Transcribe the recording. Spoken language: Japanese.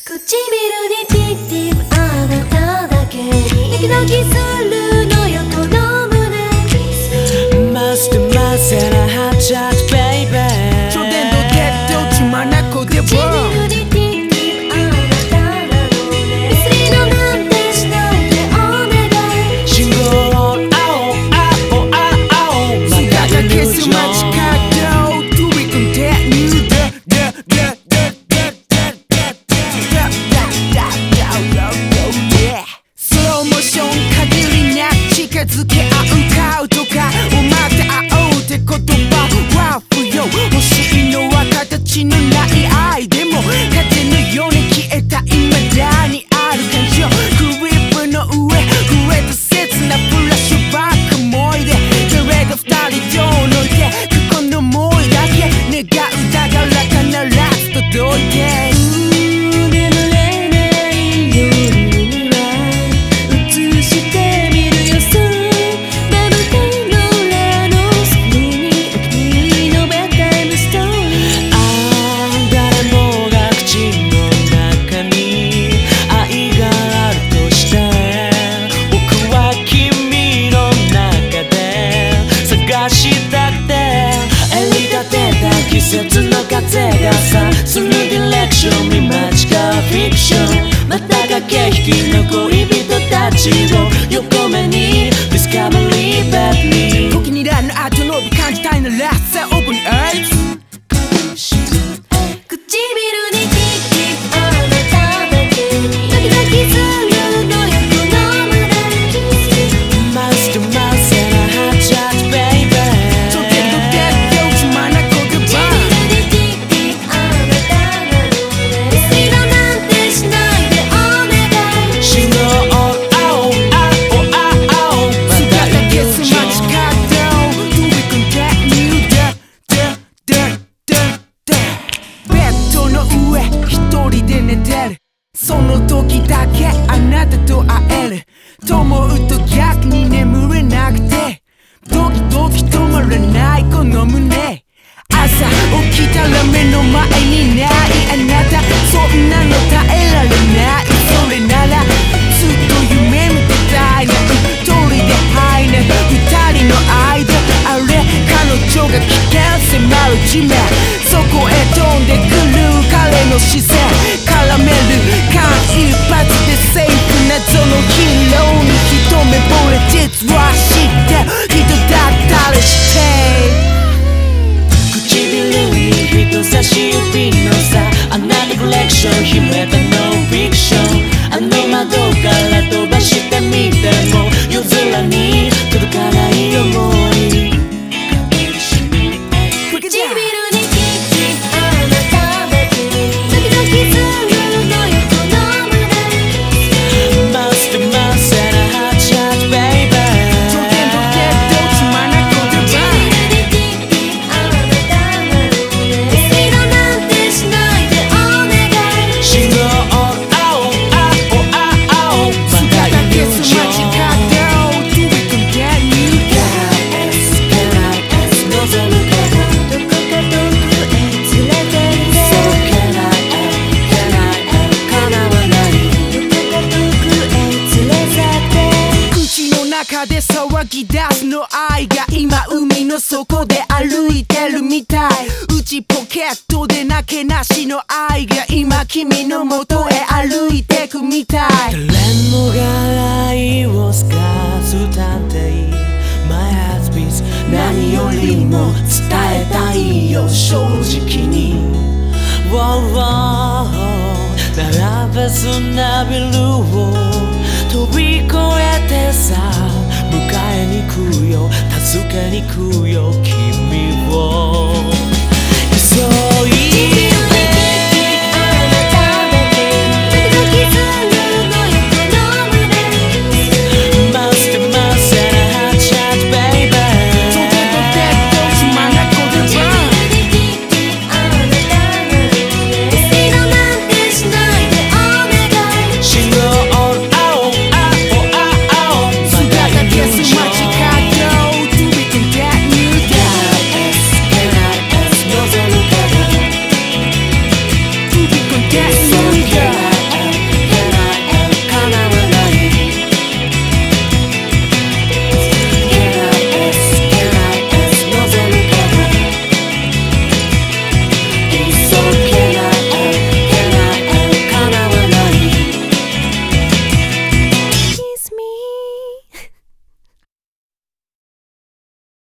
唇にティッティあなただけにドキドキするのよこの胸 Must myself I had just baby 초대도 대도지만 않고 대버 唇にティッティあなたなのねミスリードなんてしないでお願い信号青青青 시다가 키스마치 카도 두리금 대뉴 슬로우 모션 가들이 나近づけ合う顔とかを待って会おうって言葉は不要欲しいのは形のない愛でも風のように消えた未だにある感情クリップの上増えた切なフラッシュバック思い出けれど二人とのいてここの想いだけ願うだから必ず届いて眠れない夜は映してみるよそうバブテンの裏のスクリーンにお気に入りのベッドタイムストーリー誰もが口の中に愛があるとして僕は君の中で探したくて襟立てた季節の風がさするディレクション見間違うフィクションまた駆け引きの恋人たちを横目に Discovery Baby 時にランの後の感じたいならさオープンアイズ唇にティッティあなただけにドキドキするのよこの胸 Must myself I had just baby 초대도 대도지만 않고 대버 唇にティッティあなたなのねミスリードなんてしないでお願い信号青青 시다가 키스마치 카도 두리금 대뉴ベッドの上一人で寝てるその時だけあなたと会えると思うと逆に眠れなくてドキドキ止まらないこの胸朝起きたら目の前にないあなたそんなの耐えられないそれならずっと夢見てたいな一人でハイね二人の間あれ彼女が危険迫る地面そこへ飛んでくる彼の視線絡める間一髪でセーフ謎のヒーローに一目惚れ実は知って人だったりして唇に人差し指のさあんなネグレクション秘めたノンフィクションあの窓から飛ばしてみても夜空に届かない想い唇にティッティあなただけにドキドキするのよこの胸 Must myself I had just baby 頂点と決闘つまなくてば唇にティッティあなたなのねミスリードなんてしないでお願い信号青青またイリュージョン 望むからどこか遠くへ連れてって叶わないどこか遠くへ連れ去って口の中で騒ぎ出すの愛が今海の底で歩いてるみたい内ポケットでなけなしの愛が今君の元へ歩いてくみたい誰もが愛を透かす探偵 My husband 何よりも伝えたいよ正直に 並べすなビルを飛び越えてさ迎えに来るよ助けに来るよ君を急